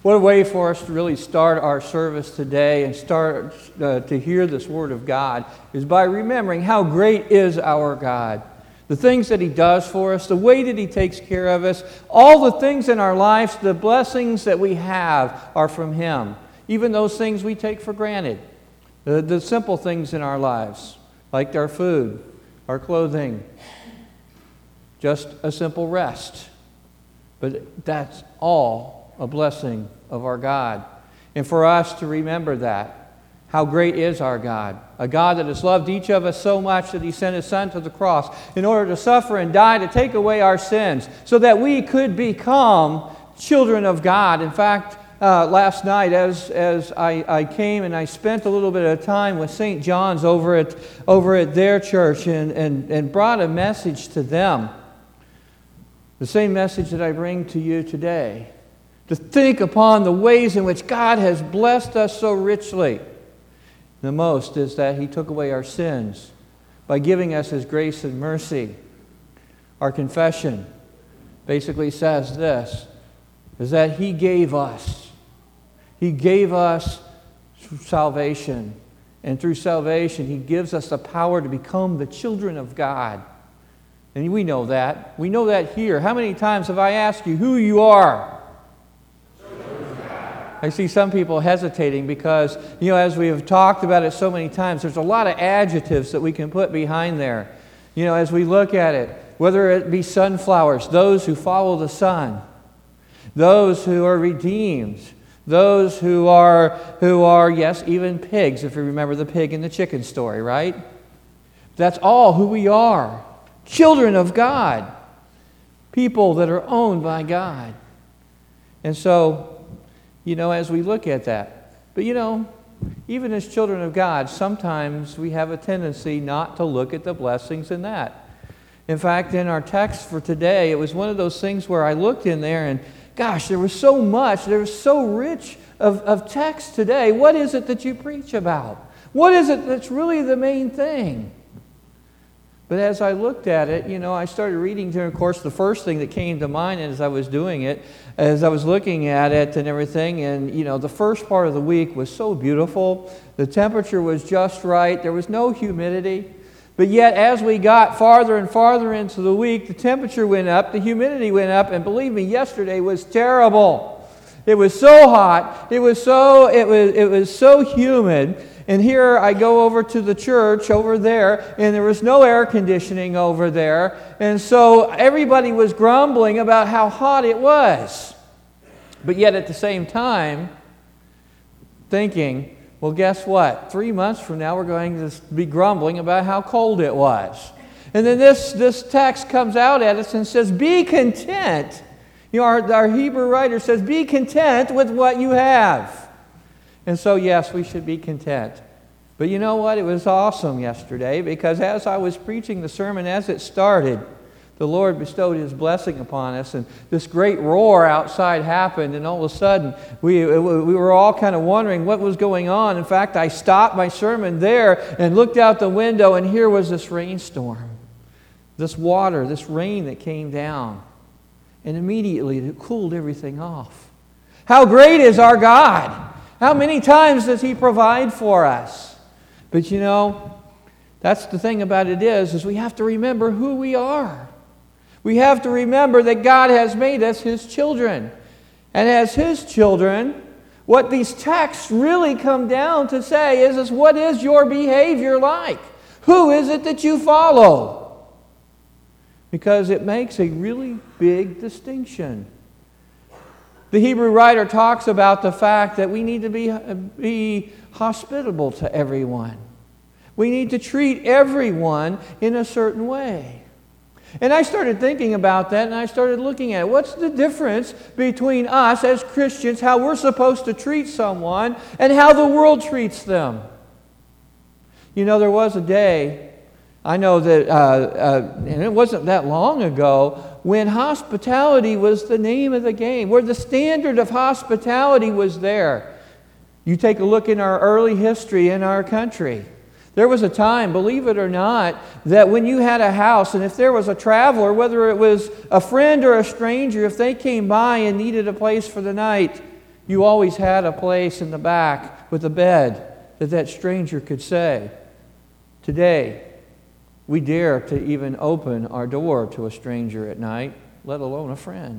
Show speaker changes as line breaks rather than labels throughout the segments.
What a way for us to really start our service today and start to hear this Word of God is by remembering how great is our God. The things that He does for us, the way that He takes care of us, all the things in our lives, the blessings that we have are from Him. Even those things we take for granted. The simple things in our lives, like our food, our clothing, just a simple rest. But that's all a blessing of our God. And for us to remember that, how great is our God? A God that has loved each of us so much that He sent His Son to the cross in order to suffer and die to take away our sins so that we could become children of God. In fact, last night as I came and I spent a little bit of time with St. John's over at their church and brought a message to them. The same message that I bring to you today. To think upon the ways in which God has blessed us so richly. The most is that He took away our sins by giving us His grace and mercy. Our confession basically says this, is that He gave us salvation. And through salvation, He gives us the power to become the children of God. And we know that. We know that here. How many times have I asked you who you are? I see some people hesitating because, as we have talked about it so many times, there's a lot of adjectives that we can put behind there. As we look at it, whether it be sunflowers, those who follow the sun, those who are redeemed, those who are, yes, even pigs, if you remember the pig in the chicken story, right? That's all who we are. Children of God. People that are owned by God. And so, as we look at that, but even as children of God, sometimes we have a tendency not to look at the blessings in that. In fact, in our text for today, it was one of those things where I looked in there and, gosh, there was so much, there was so rich of text today. What is it that you preach about? What is it that's really the main thing? But as I looked at it, I started reading through. Of course, the first thing that came to mind as I was doing it, as I was looking at it and everything, and, the first part of the week was so beautiful. The temperature was just right. There was no humidity. But yet, as we got farther and farther into the week, the temperature went up, the humidity went up, and believe me, yesterday was terrible. It was so hot. It was so humid. And here I go over to the church over there, and there was no air conditioning over there. And so everybody was grumbling about how hot it was. But yet at the same time, thinking, well, guess what? 3 months from now, we're going to be grumbling about how cold it was. And then this text comes out at us and says, be content. Our Hebrew writer says, be content with what you have. And so, yes, we should be content. But you know what? It was awesome yesterday because as I was preaching the sermon, as it started, the Lord bestowed His blessing upon us, and this great roar outside happened, and all of a sudden, we were all kind of wondering what was going on. In fact, I stopped my sermon there and looked out the window, and here was this rainstorm, this water, this rain that came down, and immediately it cooled everything off. How great is our God! How many times does He provide for us? But that's the thing about it is we have to remember who we are. We have to remember that God has made us His children. And as His children, what these texts really come down to say is what is your behavior like? Who is it that you follow? Because it makes a really big distinction. The Hebrew writer talks about the fact that we need to be hospitable to everyone. We need to treat everyone in a certain way. And I started thinking about that, and I started looking at it. What's the difference between us as Christians, how we're supposed to treat someone, and how the world treats them? There was a day, I know that, and it wasn't that long ago, when hospitality was the name of the game, where the standard of hospitality was there. You take a look in our early history in our country. There was a time, believe it or not, that when you had a house, and if there was a traveler, whether it was a friend or a stranger, if they came by and needed a place for the night, You always had a place in the back with a bed that stranger could say. Today, we dare to even open our door to a stranger at night, let alone a friend.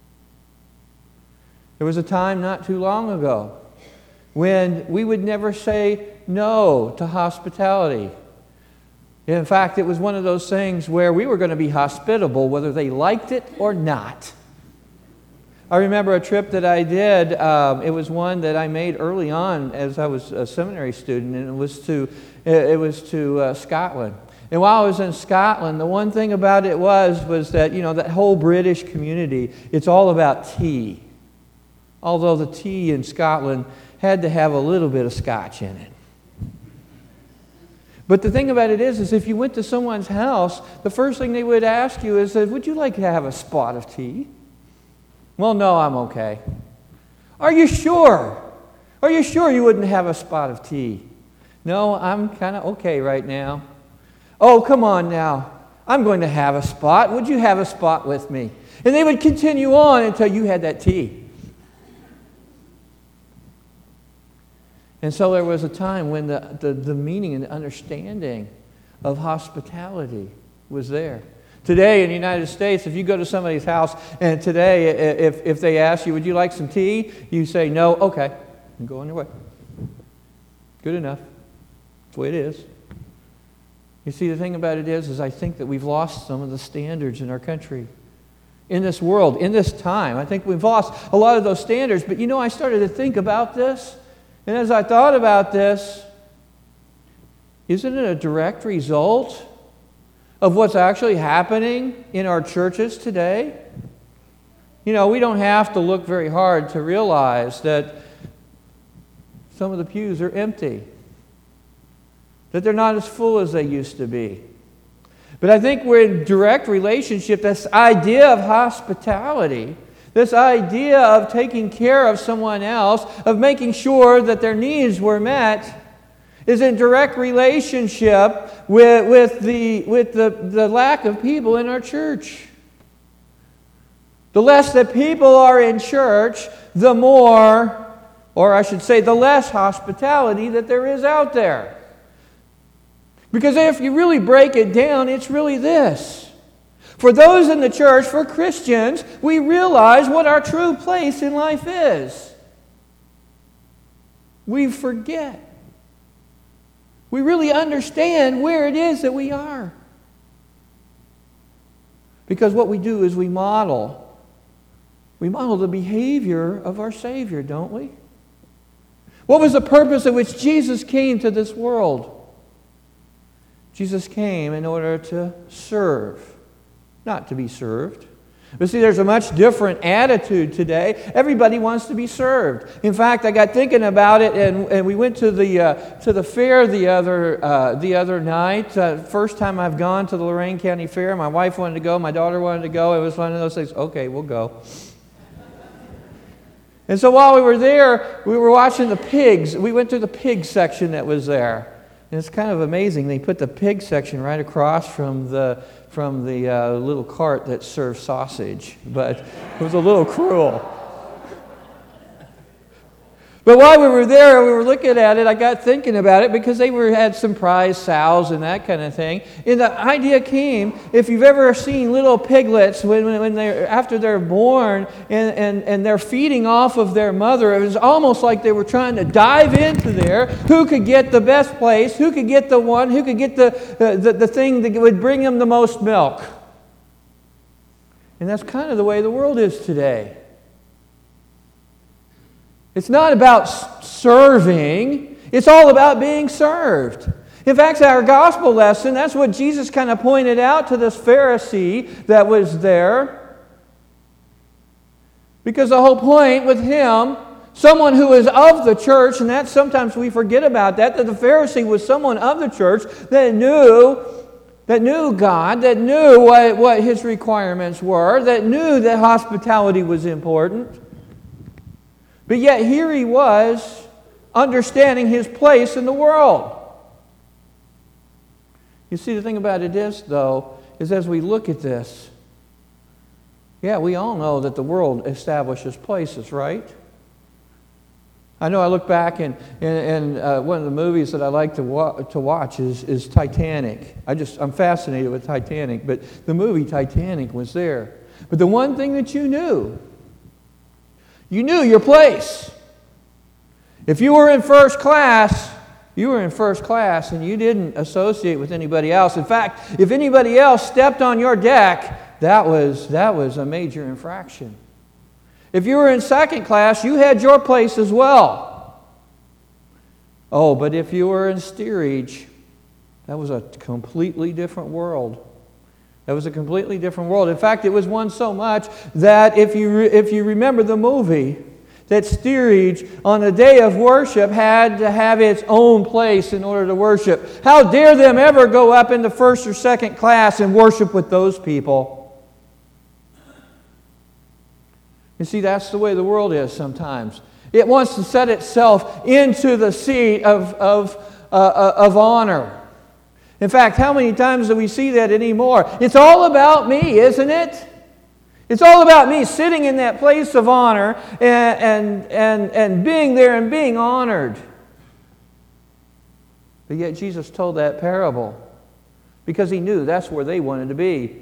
There was a time not too long ago when we would never say no to hospitality. In fact, it was one of those things where we were going to be hospitable whether they liked it or not. I remember a trip that I did. It was one that I made early on as I was a seminary student, and it was to Scotland. And while I was in Scotland, the one thing about it was that, that whole British community, it's all about tea. Although the tea in Scotland had to have a little bit of scotch in it. But the thing about it is if you went to someone's house, the first thing they would ask you is, would you like to have a spot of tea? Well, no, I'm okay. Are you sure? Are you sure you wouldn't have a spot of tea? No, I'm kind of okay right now. Oh, come on now. I'm going to have a spot. Would you have a spot with me? And they would continue on until you had that tea. And so there was a time when the meaning and the understanding of hospitality was there. Today in the United States, if you go to somebody's house and today if they ask you, would you like some tea? You say, no, okay, and go on your way. Good enough. That's the way it is. You see, the thing about it is I think that we've lost some of the standards in our country. In this world, in this time, I think we've lost a lot of those standards. But I started to think about this. And as I thought about this, isn't it a direct result of what's actually happening in our churches today? We don't have to look very hard to realize that some of the pews are empty, that they're not as full as they used to be. But I think we're in direct relationship, this idea of hospitality, this idea of taking care of someone else, of making sure that their needs were met, is in direct relationship with the lack of people in our church. The less that people are in church, the more, or I should say, the less hospitality that there is out there. Because if you really break it down, it's really this. For those in the church, for Christians, we realize what our true place in life is. We forget. We really understand where it is that we are. Because what we do is we model the behavior of our Savior, don't we? What was the purpose at which Jesus came to this world? Jesus came in order to serve. Not to be served. But see, there's a much different attitude today. Everybody wants to be served. In fact, I got thinking about it, and we went to the fair the other night. First time I've gone to the Lorain County Fair. My wife wanted to go. My daughter wanted to go. It was one of those things. Okay, we'll go. And so while we were there, we were watching the pigs. We went through the pig section that was there. And it's kind of amazing. They put the pig section right across from the little cart that serves sausage. But it was a little cruel. But while we were there, we were looking at it, I got thinking about it because they had some prize sows and that kind of thing. And the idea came, if you've ever seen little piglets when they're after they're born and they're feeding off of their mother, it was almost like they were trying to dive into there. Who could get the best place? Who could get who could get the thing that would bring them the most milk? And that's kind of the way the world is today. It's not about serving. It's all about being served. In fact, our gospel lesson, that's what Jesus kind of pointed out to this Pharisee that was there. Because the whole point with him, someone who is of the church, and that sometimes we forget about that the Pharisee was someone of the church that knew God, that knew what his requirements were, that knew that hospitality was important. But yet here he was, understanding his place in the world. You see, the thing about it is, though, is as we look at this, we all know that the world establishes places, right? I know I look back and one of the movies that I like to watch is Titanic. I'm fascinated with Titanic, but the movie Titanic was there. But the one thing that you knew your place. If you were in first class, you were in first class and you didn't associate with anybody else. In fact, if anybody else stepped on your deck, that was a major infraction. If you were in second class, you had your place as well. Oh, but if you were in steerage, that was a completely different world. That was a completely different world. In fact, it was one so much that if you remember the movie, that steerage on the day of worship had to have its own place in order to worship. How dare them ever go up into first or second class and worship with those people? You see, that's the way the world is sometimes. It wants to set itself into the seat of honor. In fact, how many times do we see that anymore? It's all about me, isn't it? It's all about me sitting in that place of honor and being there and being honored. But yet Jesus told that parable because He knew that's where they wanted to be.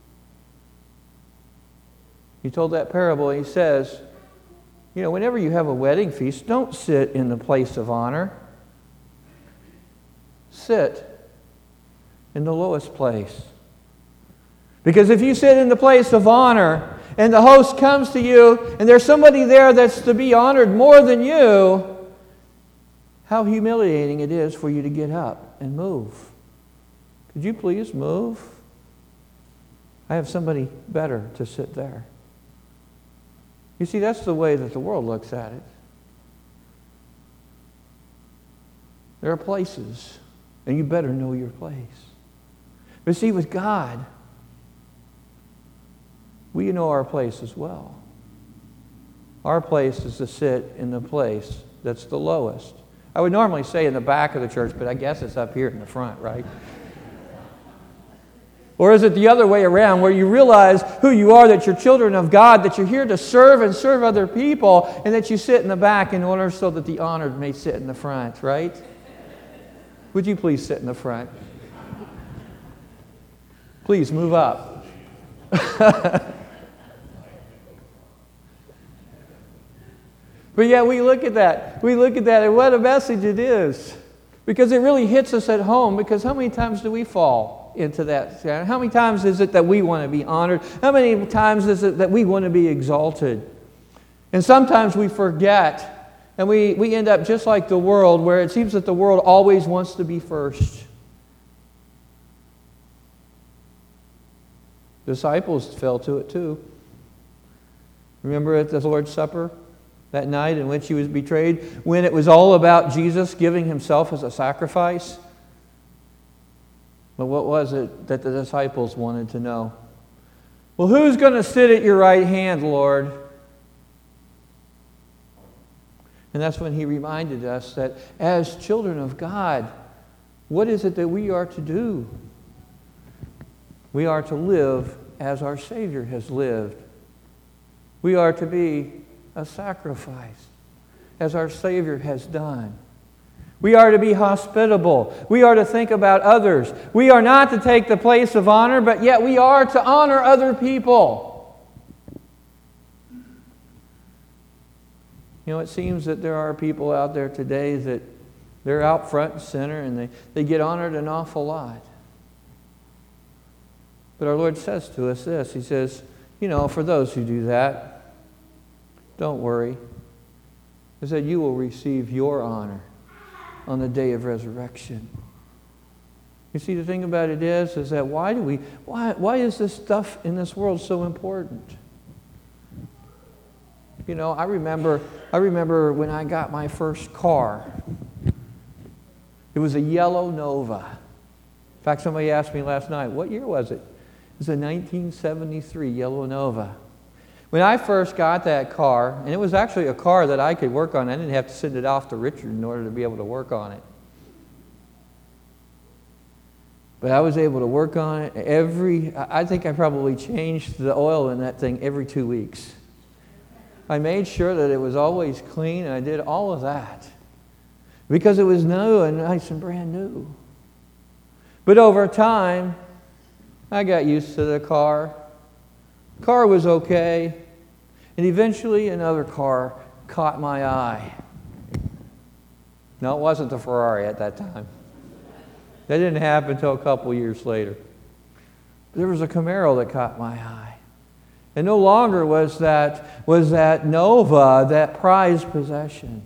He told that parable and He says, whenever you have a wedding feast, don't sit in the place of honor. Sit in the lowest place. Because if you sit in the place of honor and the host comes to you and there's somebody there that's to be honored more than you, how humiliating it is for you to get up and move. Could you please move? I have somebody better to sit there. You see, that's the way that the world looks at it. There are places, and you better know your place. But see, with God, we know our place as well. Our place is to sit in the place that's the lowest. I would normally say in the back of the church, but I guess it's up here in the front, right? Or is it the other way around, where you realize who you are, that you're children of God, that you're here to serve and serve other people, and that you sit in the back in order so that the honored may sit in the front, right? Would you please sit in the front? Please move up. But yeah, we look at that, and what a message it is. Because it really hits us at home, because how many times do we fall into that? How many times is it that we want to be honored? How many times is it that we want to be exalted? And sometimes we forget, and we end up just like the world, where it seems that the world always wants to be first. Disciples fell to it too. Remember at the Lord's Supper, that night in which He was betrayed, when it was all about Jesus giving Himself as a sacrifice? But what was it that the disciples wanted to know? Well, who's going to sit at your right hand, Lord? And that's when He reminded us that as children of God, what is it that we are to do? We are to live as our Savior has lived. We are to be a sacrifice, as our Savior has done. We are to be hospitable. We are to think about others. We are not to take the place of honor, but yet we are to honor other people. It seems that there are people out there today that they're out front and center and they get honored an awful lot. But our Lord says to us this. He says, for those who do that, don't worry. He said, you will receive your honor on the day of resurrection. You see, the thing about it is that why is this stuff in this world so important? I remember when I got my first car. It was a yellow Nova. In fact, somebody asked me last night, what year was it? It was a 1973 yellow Nova. When I first got that car, and it was actually a car that I could work on, I didn't have to send it off to Richard in order to be able to work on it. But I was able to work on it I think I probably changed the oil in that thing every 2 weeks. I made sure that it was always clean, and I did all of that because it was new and nice and brand new. But over time, I got used to the car. The car was okay, and eventually another car caught my eye. No, it wasn't the Ferrari at that time. That didn't happen until a couple years later. There was a Camaro that caught my eye. And no longer was that Nova that prized possession.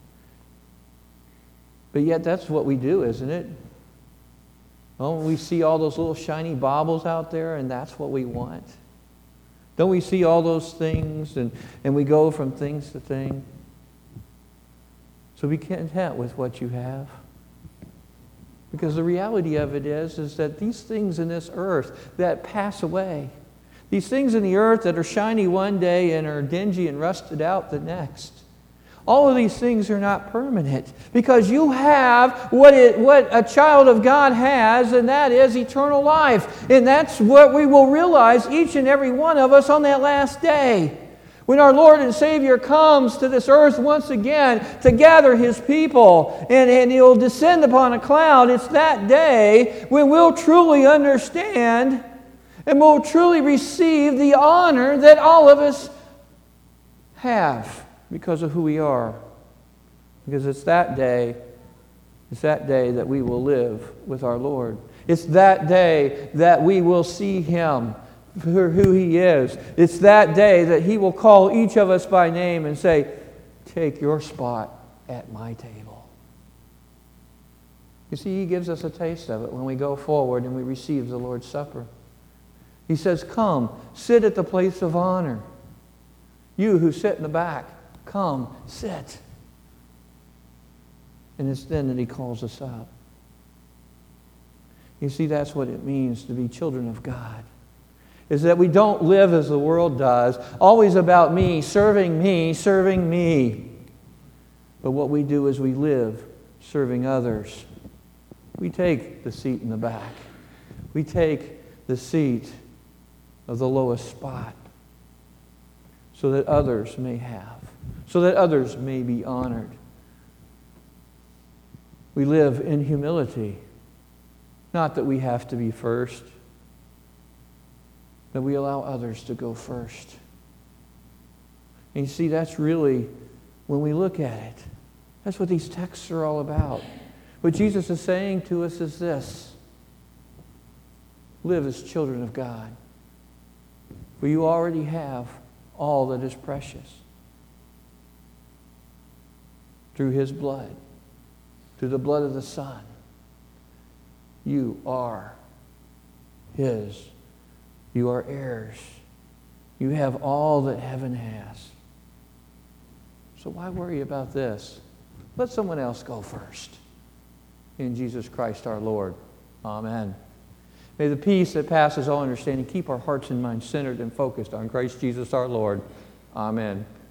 But yet that's what we do, isn't it? Oh, we see all those little shiny baubles out there, and that's what we want. Don't we see all those things, and we go from things to things? So be content with what you have. Because the reality of it is that these things in this earth that pass away, these things in the earth that are shiny one day and are dingy and rusted out the next, all of these things are not permanent, because you have what a child of God has, and that is eternal life. And that's what we will realize, each and every one of us, on that last day. When our Lord and Savior comes to this earth once again to gather His people, and He'll descend upon a cloud, it's that day when we'll truly understand and we'll truly receive the honor that all of us have because of who we are. Because it's that day that we will live with our Lord. It's that day that we will see Him for who He is. It's that day that He will call each of us by name and say, take your spot at my table. You see, He gives us a taste of it when we go forward and we receive the Lord's Supper. He says, come, sit at the place of honor. You who sit in the back, come, sit. And it's then that He calls us up. You see, that's what it means to be children of God. Is that we don't live as the world does, always about me, serving me. But what we do is we live serving others. We take the seat in the back. We take the seat of the lowest spot so that others may have, so that others may be honored. We live in humility, not that we have to be first, that we allow others to go first. And you see, that's really, when we look at it, that's what these texts are all about. What Jesus is saying to us is this: live as children of God, for you already have all that is precious through His blood, through the blood of the Son. You are His. You are heirs. You have all that heaven has. So why worry about this? Let someone else go first. In Jesus Christ our Lord. Amen. May the peace that passes all understanding keep our hearts and minds centered and focused on Christ Jesus our Lord. Amen.